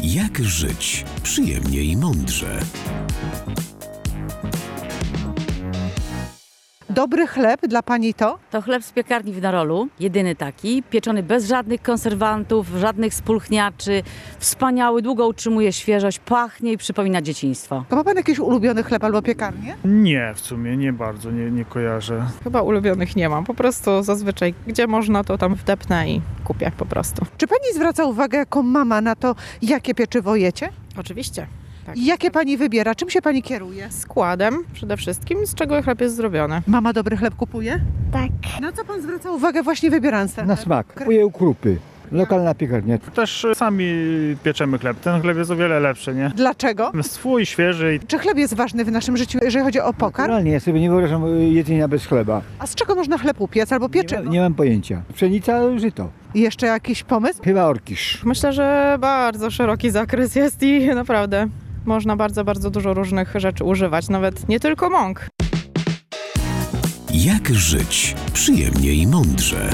Jak żyć przyjemnie i mądrze? Dobry chleb dla pani to? To chleb z piekarni w Narolu, jedyny taki, pieczony bez żadnych konserwantów, żadnych spulchniaczy, wspaniały, długo utrzymuje świeżość, pachnie i przypomina dzieciństwo. Ma pan jakiś ulubiony chleb albo piekarnię? Nie, w sumie nie bardzo, nie kojarzę. Chyba ulubionych nie mam, po prostu zazwyczaj gdzie można, to tam wdepnę i kupię po prostu. Czy pani zwraca uwagę jako mama na to, jakie pieczywo jecie? Oczywiście. Tak. I jakie pani wybiera? Czym się pani kieruje? Składem przede wszystkim, z czego chleb jest zrobiony. Mama dobry chleb kupuje? Tak. Na co pan zwraca uwagę właśnie wybierając ten Na chleb? smak. Kupuję krupy. Lokalna piekarnia. Też sami pieczemy chleb. Ten chleb jest o wiele lepszy, nie? Dlaczego? Swój, świeży. Czy chleb jest ważny w naszym życiu, jeżeli chodzi o pokarm? Naturalnie, ja sobie nie wyobrażam jedzenia bez chleba. A z czego można chleb upiec albo pieczywo? Nie mam pojęcia. Pszenica, żyto. I jeszcze jakiś pomysł? Chyba orkisz. Myślę, że bardzo szeroki zakres jest i naprawdę można bardzo dużo różnych rzeczy używać, nawet nie tylko mąk. Jak żyć przyjemnie i mądrze?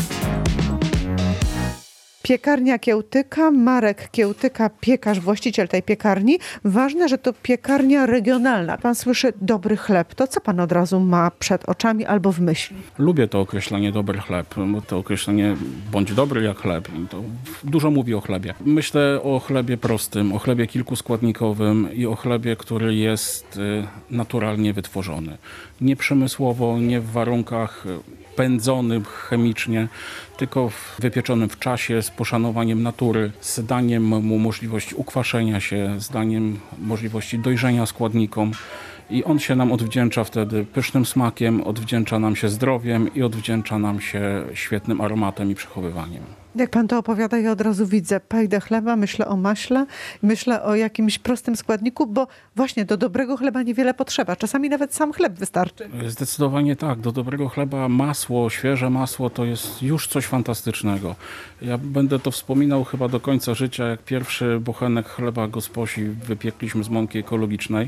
Piekarnia Kiełtyka, Marek Kiełtyka, piekarz, właściciel tej piekarni. Ważne, że to piekarnia regionalna. Pan słyszy dobry chleb. To co pan od razu ma przed oczami albo w myśli? Lubię to określenie dobry chleb, bo to określenie bądź dobry jak chleb. I to dużo mówi o chlebie. Myślę o chlebie prostym, o chlebie kilkuskładnikowym i o chlebie, który jest naturalnie wytworzony. Nie przemysłowo, nie w warunkach pędzonym chemicznie, tylko wypieczonym w czasie, z poszanowaniem natury, z daniem mu możliwości ukwaszenia się, z daniem możliwości dojrzenia składnikom. I on się nam odwdzięcza wtedy pysznym smakiem, odwdzięcza nam się zdrowiem i odwdzięcza nam się świetnym aromatem i przechowywaniem. Jak pan to opowiada, ja od razu widzę pędę chleba, myślę o maśle, myślę o jakimś prostym składniku, bo właśnie do dobrego chleba niewiele potrzeba. Czasami nawet sam chleb wystarczy. Zdecydowanie tak. Do dobrego chleba masło, świeże masło to jest już coś fantastycznego. Ja będę to wspominał chyba do końca życia, jak pierwszy bochenek chleba gosposi wypiekliśmy z mąki ekologicznej.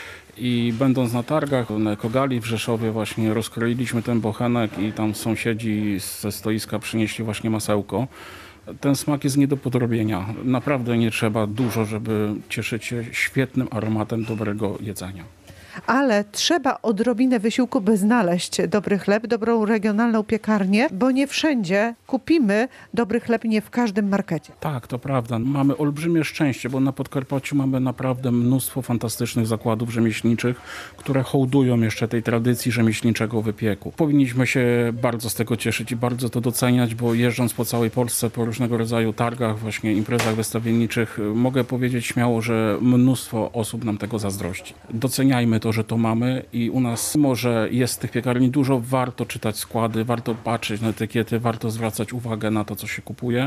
I będąc na targach, na Ekogali w Rzeszowie właśnie rozkroiliśmy ten bochenek i tam sąsiedzi ze stoiska przynieśli właśnie masełko. Ten smak jest nie do podrobienia. Naprawdę nie trzeba dużo, żeby cieszyć się świetnym aromatem dobrego jedzenia. Ale trzeba odrobinę wysiłku, by znaleźć dobry chleb, dobrą regionalną piekarnię, bo nie wszędzie kupimy dobry chleb, nie w każdym markecie. Tak, to prawda. Mamy olbrzymie szczęście, bo na Podkarpaciu mamy naprawdę mnóstwo fantastycznych zakładów rzemieślniczych, które hołdują jeszcze tej tradycji rzemieślniczego wypieku. Powinniśmy się bardzo z tego cieszyć i bardzo to doceniać, bo jeżdżąc po całej Polsce, po różnego rodzaju targach, właśnie imprezach wystawienniczych, mogę powiedzieć śmiało, że mnóstwo osób nam tego zazdrości. Doceniajmy to, że to mamy i u nas może jest tych piekarni dużo, warto czytać składy, warto patrzeć na etykiety, warto zwracać uwagę na to, co się kupuje,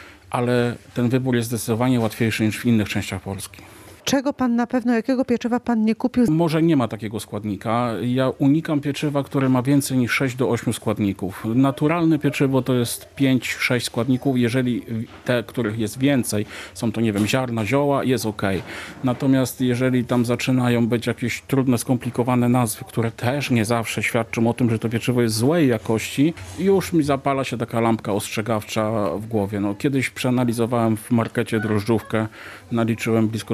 ale ten wybór jest zdecydowanie łatwiejszy niż w innych częściach Polski. Czego pan na pewno, jakiego pieczywa pan nie kupił? Może nie ma takiego składnika. Ja unikam pieczywa, które ma więcej niż 6 do 8 składników. Naturalne pieczywo to jest 5-6 składników. Jeżeli te, których jest więcej, są to, nie wiem, ziarna, zioła, jest ok. Natomiast jeżeli tam zaczynają być jakieś trudne, skomplikowane nazwy, które też nie zawsze świadczą o tym, że to pieczywo jest złej jakości, już mi zapala się taka lampka ostrzegawcza w głowie. No, kiedyś przeanalizowałem w markecie drożdżówkę, naliczyłem blisko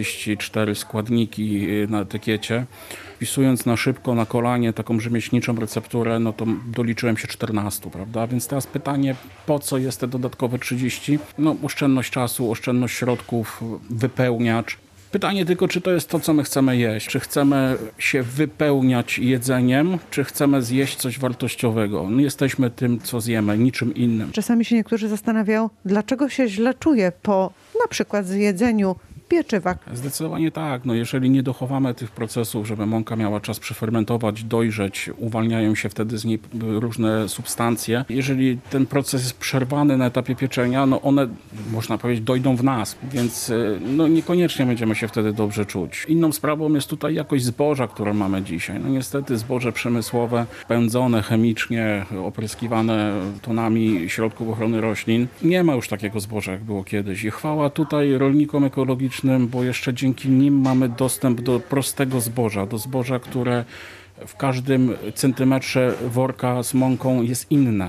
44 składniki na etykiecie. Wpisując na szybko, na kolanie taką rzemieślniczą recepturę, no to doliczyłem się 14, prawda? Więc teraz pytanie, po co jest te dodatkowe 30? No oszczędność czasu, oszczędność środków, wypełniacz. Pytanie tylko, czy to jest to, co my chcemy jeść. Czy chcemy się wypełniać jedzeniem, czy chcemy zjeść coś wartościowego. No, jesteśmy tym, co zjemy, niczym innym. Czasami się niektórzy zastanawiają, dlaczego się źle czuje po na przykład zjedzeniu pieczywa. Zdecydowanie tak. No jeżeli nie dochowamy tych procesów, żeby mąka miała czas przefermentować, dojrzeć, uwalniają się wtedy z niej różne substancje. Jeżeli ten proces jest przerwany na etapie pieczenia, no one, można powiedzieć, dojdą w nas, więc no niekoniecznie będziemy się wtedy dobrze czuć. Inną sprawą jest tutaj jakość zboża, które mamy dzisiaj. No niestety zboże przemysłowe, pędzone chemicznie, opryskiwane tonami środków ochrony roślin. Nie ma już takiego zboża, jak było kiedyś. I chwała tutaj rolnikom ekologicznym, bo jeszcze dzięki nim mamy dostęp do prostego zboża, do zboża, które w każdym centymetrze worka z mąką jest inne.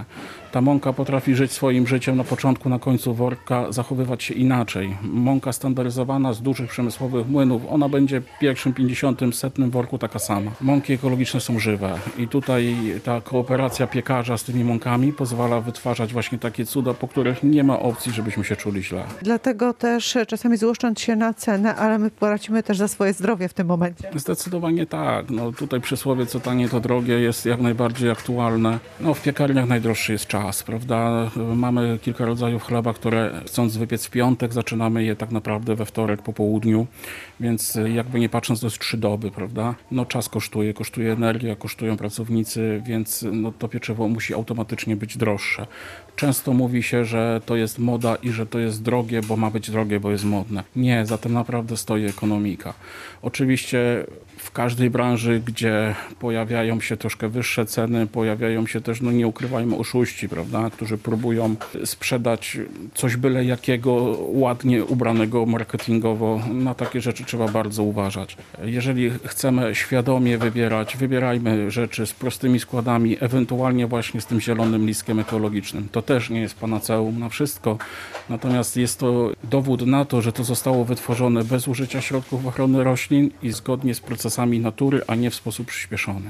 Ta mąka potrafi żyć swoim życiem na początku, na końcu worka, zachowywać się inaczej. Mąka standaryzowana z dużych przemysłowych młynów, ona będzie w pierwszym, 50., 100 worku taka sama. Mąki ekologiczne są żywe i tutaj ta kooperacja piekarza z tymi mąkami pozwala wytwarzać właśnie takie cuda, po których nie ma opcji, żebyśmy się czuli źle. Dlatego też czasami złoszcząc się na cenę, ale my płacimy też za swoje zdrowie w tym momencie. Zdecydowanie tak. No, tutaj przysłowie co tanie to drogie jest jak najbardziej aktualne. No, w piekarniach najdroższy jest czas, prawda? Mamy kilka rodzajów chleba, które chcąc wypiec w piątek, zaczynamy je tak naprawdę we wtorek po południu, więc jakby nie patrząc to jest 3 doby, prawda? No czas kosztuje energia, kosztują pracownicy, więc no, to pieczywo musi automatycznie być droższe. Często mówi się, że to jest moda i że to jest drogie, bo ma być drogie, bo jest modne. Nie, za tym naprawdę stoi ekonomika. Oczywiście w każdej branży, gdzie pojawiają się troszkę wyższe ceny, pojawiają się też, no nie ukrywajmy, oszuści, prawda, którzy próbują sprzedać coś byle jakiego, ładnie ubranego marketingowo. Na takie rzeczy trzeba bardzo uważać. Jeżeli chcemy świadomie wybierać, wybierajmy rzeczy z prostymi składami, ewentualnie właśnie z tym zielonym listkiem ekologicznym. To też nie jest panaceum na wszystko, natomiast jest to dowód na to, że to zostało wytworzone bez użycia środków ochrony roślin i zgodnie z procesami natury, a nie w sposób przyspieszony.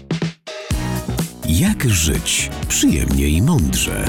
Jak żyć przyjemnie i mądrze?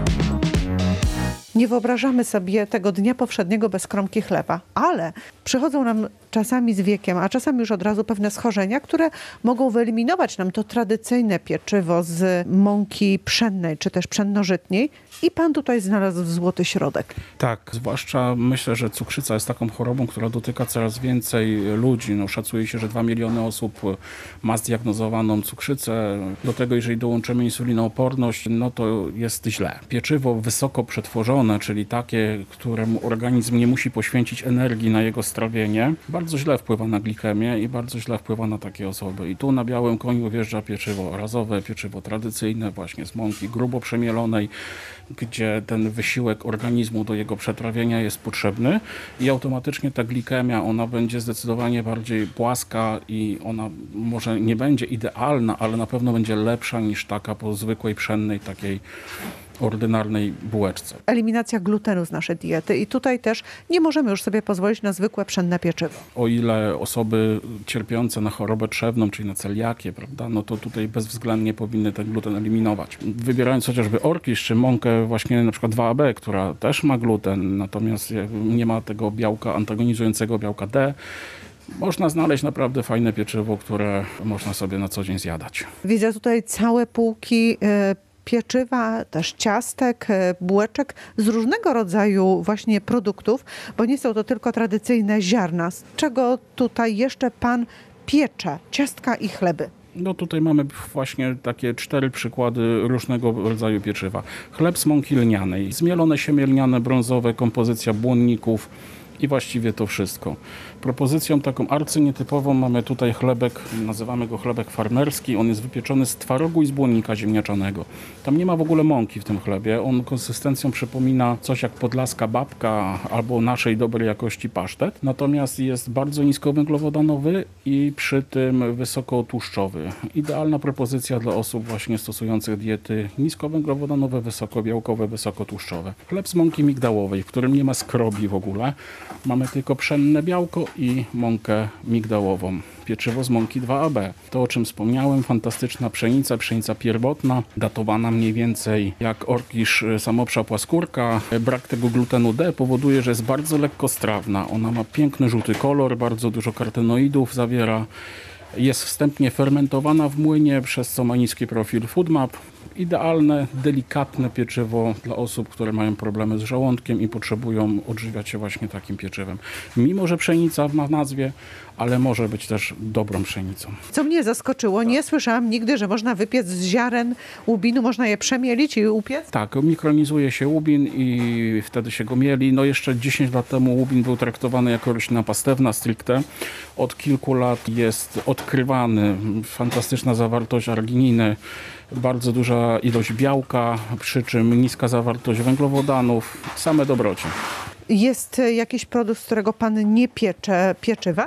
Nie wyobrażamy sobie tego dnia powszedniego bez kromki chleba, ale przychodzą nam czasami z wiekiem, a czasami już od razu pewne schorzenia, które mogą wyeliminować nam to tradycyjne pieczywo z mąki pszennej czy też pszennożytniej i pan tutaj znalazł złoty środek. Tak, zwłaszcza myślę, że cukrzyca jest taką chorobą, która dotyka coraz więcej ludzi. No, szacuje się, że 2 miliony osób ma zdiagnozowaną cukrzycę. Do tego, jeżeli dołączymy insulinooporność, no to jest źle. Pieczywo wysoko przetworzone, czyli takie, któremu organizm nie musi poświęcić energii na jego strawienie, bardzo źle wpływa na glikemię i bardzo źle wpływa na takie osoby. I tu na białym koniu wjeżdża pieczywo razowe, pieczywo tradycyjne, właśnie z mąki grubo przemielonej, gdzie ten wysiłek organizmu do jego przetrawienia jest potrzebny i automatycznie ta glikemia, ona będzie zdecydowanie bardziej płaska i ona może nie będzie idealna, ale na pewno będzie lepsza niż taka po zwykłej pszennej takiej ordynarnej bułeczce. Eliminacja glutenu z naszej diety i tutaj też nie możemy już sobie pozwolić na zwykłe pszenne pieczywo. O ile osoby cierpiące na chorobę trzewną, czyli na celiakię, prawda, no to tutaj bezwzględnie powinny ten gluten eliminować. Wybierając chociażby orkisz czy mąkę właśnie na przykład 2AB, która też ma gluten, natomiast nie ma tego białka antagonizującego białka D, można znaleźć naprawdę fajne pieczywo, które można sobie na co dzień zjadać. Widzę tutaj całe półki pieczywa, też ciastek, bułeczek z różnego rodzaju właśnie produktów, bo nie są to tylko tradycyjne ziarna. Z czego tutaj jeszcze pan piecze? Ciastka i chleby. No tutaj mamy właśnie takie 4 przykłady różnego rodzaju pieczywa. Chleb z mąki lnianej, zmielone siemię lniane brązowe, kompozycja błonników i właściwie to wszystko. Propozycją taką arcynietypową mamy tutaj chlebek, nazywamy go chlebek farmerski. On jest wypieczony z twarogu i z błonnika ziemniaczanego. Tam nie ma w ogóle mąki w tym chlebie. On konsystencją przypomina coś jak podlaska babka albo naszej dobrej jakości pasztet. Natomiast jest bardzo niskowęglowodanowy i przy tym wysokotłuszczowy. Idealna propozycja dla osób właśnie stosujących diety niskowęglowodanowe, wysokobiałkowe, wysokotłuszczowe. Chleb z mąki migdałowej, w którym nie ma skrobi w ogóle. Mamy tylko pszenne białko i mąkę migdałową. Pieczywo z mąki 2AB. To, o czym wspomniałem, fantastyczna pszenica pierwotna, datowana mniej więcej jak orkisz samopsza płaskórka. Brak tego glutenu D powoduje, że jest bardzo lekkostrawna. Ona ma piękny żółty kolor, bardzo dużo karotenoidów zawiera. Jest wstępnie fermentowana w młynie, przez co ma niski profil FoodMap. Idealne, delikatne pieczywo dla osób, które mają problemy z żołądkiem i potrzebują odżywiać się właśnie takim pieczywem. Mimo że pszenica ma w nazwie, ale może być też dobrą pszenicą. Co mnie zaskoczyło, nie słyszałam nigdy, że można wypiec z ziaren łubinu, można je przemielić i upiec? Tak, mikronizuje się łubin i wtedy się go mieli. No jeszcze 10 lat temu łubin był traktowany jako roślina pastewna stricte. Od kilku lat jest odkrywany. Fantastyczna zawartość argininy, bardzo duża ilość białka, przy czym niska zawartość węglowodanów. Same dobroci. Jest jakiś produkt, z którego pan nie piecze pieczywa?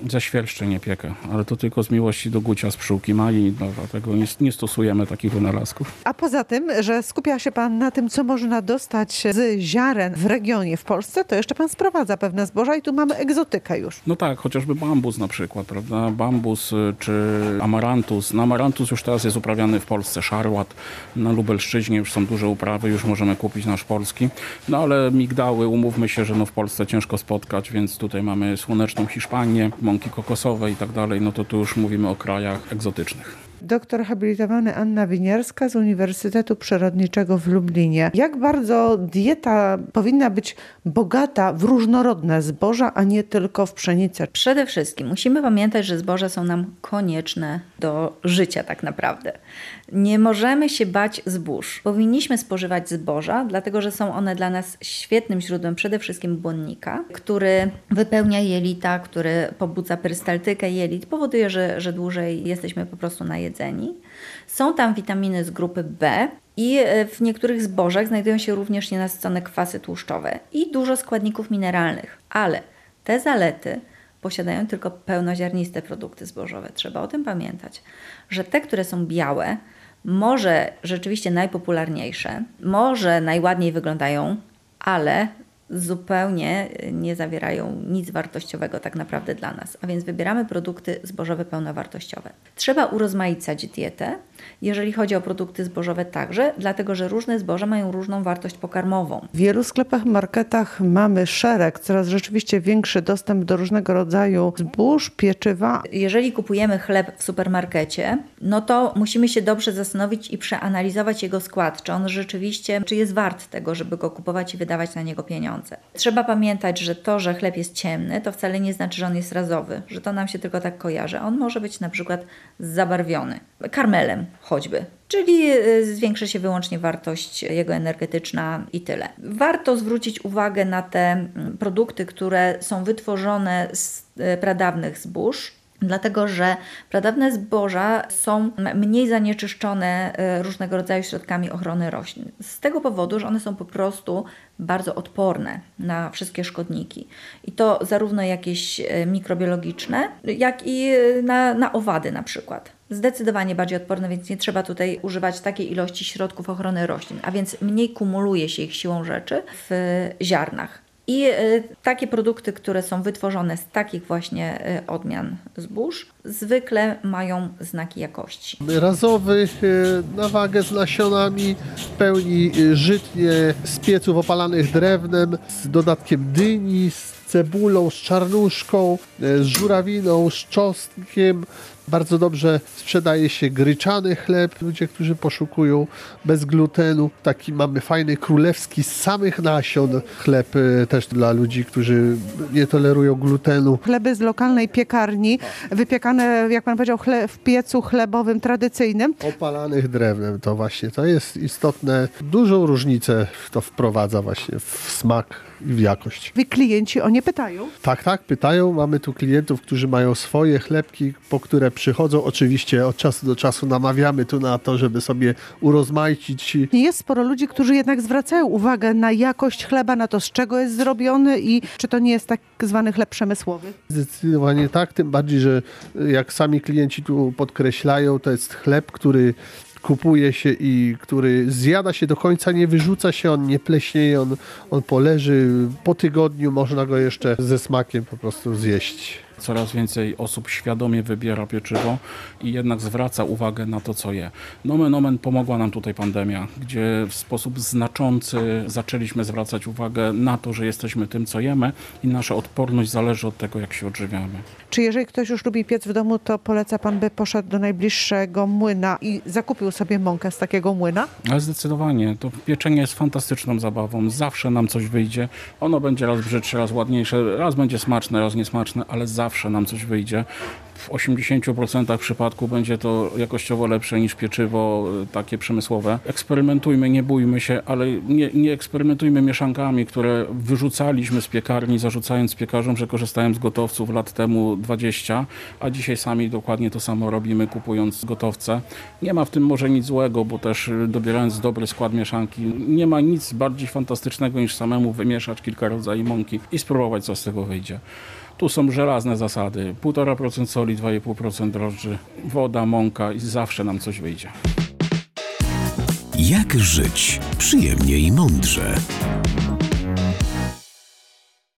Ze świerszczy nie piekę, ale to tylko z miłości do gucia z pszczółki Mai, no, dlatego nie stosujemy takich wynalazków. A poza tym, że skupia się pan na tym, co można dostać z ziaren w regionie w Polsce, to jeszcze pan sprowadza pewne zboża i tu mamy egzotykę już. No tak, chociażby bambus na przykład, prawda? Bambus czy amarantus. No, amarantus już teraz jest uprawiany w Polsce, szarłat. Na Lubelszczyźnie już są duże uprawy, już możemy kupić nasz polski. No ale migdały, umówmy się, że no w Polsce ciężko spotkać, więc tutaj mamy słoneczną Hiszpanię, mąki kokosowe i tak dalej. No to tu już mówimy o krajach egzotycznych. Doktor habilitowany Anna Winiarska z Uniwersytetu Przyrodniczego w Lublinie. Jak bardzo dieta powinna być bogata w różnorodne zboża, a nie tylko w pszenicę? Przede wszystkim musimy pamiętać, że zboża są nam konieczne do życia tak naprawdę. Nie możemy się bać zbóż. Powinniśmy spożywać zboża, dlatego że są one dla nas świetnym źródłem przede wszystkim błonnika, który wypełnia jelita, który pobudza perystaltykę jelit, powoduje, że dłużej jesteśmy po prostu najedzeni. Są tam witaminy z grupy B i w niektórych zbożach znajdują się również nienasycone kwasy tłuszczowe i dużo składników mineralnych, ale te zalety posiadają tylko pełnoziarniste produkty zbożowe. Trzeba o tym pamiętać, że te, które są białe, może rzeczywiście najpopularniejsze, może najładniej wyglądają, ale zupełnie nie zawierają nic wartościowego tak naprawdę dla nas, a więc wybieramy produkty zbożowe pełnowartościowe. Trzeba urozmaicać dietę, jeżeli chodzi o produkty zbożowe także, dlatego że różne zboża mają różną wartość pokarmową. W wielu sklepach, marketach mamy szereg, coraz rzeczywiście większy dostęp do różnego rodzaju zbóż, pieczywa. Jeżeli kupujemy chleb w supermarkecie, no to musimy się dobrze zastanowić i przeanalizować jego skład, czy jest wart tego, żeby go kupować i wydawać na niego pieniądze. Trzeba pamiętać, że to, że chleb jest ciemny, to wcale nie znaczy, że on jest razowy, że to nam się tylko tak kojarzy. On może być na przykład zabarwiony karmelem choćby, czyli zwiększy się wyłącznie wartość jego energetyczna i tyle. Warto zwrócić uwagę na te produkty, które są wytworzone z pradawnych zbóż, dlatego że pradawne zboża są mniej zanieczyszczone różnego rodzaju środkami ochrony roślin. Z tego powodu, że one są po prostu bardzo odporne na wszystkie szkodniki. I to zarówno jakieś mikrobiologiczne, jak i na owady na przykład. Zdecydowanie bardziej odporne, więc nie trzeba tutaj używać takiej ilości środków ochrony roślin, a więc mniej kumuluje się ich siłą rzeczy w ziarnach. I takie produkty, które są wytworzone z takich właśnie odmian zbóż, zwykle mają znaki jakości. Razowy na wagę z nasionami, w pełni żytnie, z pieców opalanych drewnem, z dodatkiem dyni, z cebulą, z czarnuszką, z żurawiną, z czosnkiem. Bardzo dobrze sprzedaje się gryczany chleb. Ludzie, którzy poszukują bez glutenu. Taki mamy fajny królewski z samych nasion chleb też dla ludzi, którzy nie tolerują glutenu. Chleby z lokalnej piekarni, wypiekane, jak pan powiedział, w piecu chlebowym tradycyjnym. Opalanych drewnem, to właśnie, to jest istotne. Dużą różnicę to wprowadza właśnie w smak i w jakość. Wy klienci o nie pytają? Tak, pytają. Mamy tu klientów, którzy mają swoje chlebki, po które przychodzą. Oczywiście od czasu do czasu namawiamy tu na to, żeby sobie urozmaicić. Jest sporo ludzi, którzy jednak zwracają uwagę na jakość chleba, na to, z czego jest zrobiony i czy to nie jest tak zwany chleb przemysłowy? Zdecydowanie tak, tym bardziej, że jak sami klienci tu podkreślają, to jest chleb, który kupuje się i który zjada się do końca, nie wyrzuca się, on nie pleśnieje, on poleży. Po tygodniu można go jeszcze ze smakiem po prostu zjeść. Coraz więcej osób świadomie wybiera pieczywo i jednak zwraca uwagę na to, co je. Nomen omen pomogła nam tutaj pandemia, gdzie w sposób znaczący zaczęliśmy zwracać uwagę na to, że jesteśmy tym, co jemy i nasza odporność zależy od tego, jak się odżywiamy. Czy jeżeli ktoś już lubi piec w domu, to poleca pan, by poszedł do najbliższego młyna i zakupił sobie mąkę z takiego młyna? Ale zdecydowanie, to pieczenie jest fantastyczną zabawą. Zawsze nam coś wyjdzie. Ono będzie raz brzydsze, raz ładniejsze, raz będzie smaczne, raz niesmaczne, ale zawsze nam coś wyjdzie. w 80% przypadków będzie to jakościowo lepsze niż pieczywo takie przemysłowe. Eksperymentujmy, nie bójmy się, ale nie eksperymentujmy mieszankami, które wyrzucaliśmy z piekarni, zarzucając piekarzom, że korzystałem z gotowców lat temu 20, a dzisiaj sami dokładnie to samo robimy, kupując gotowce. Nie ma w tym może nic złego, bo też dobierając dobry skład mieszanki, nie ma nic bardziej fantastycznego niż samemu wymieszać kilka rodzajów mąki i spróbować, co z tego wyjdzie. Tu są żelazne zasady. 1,5% soli, 2,5% drożdży, woda, mąka i zawsze nam coś wyjdzie. Jak żyć przyjemnie i mądrze?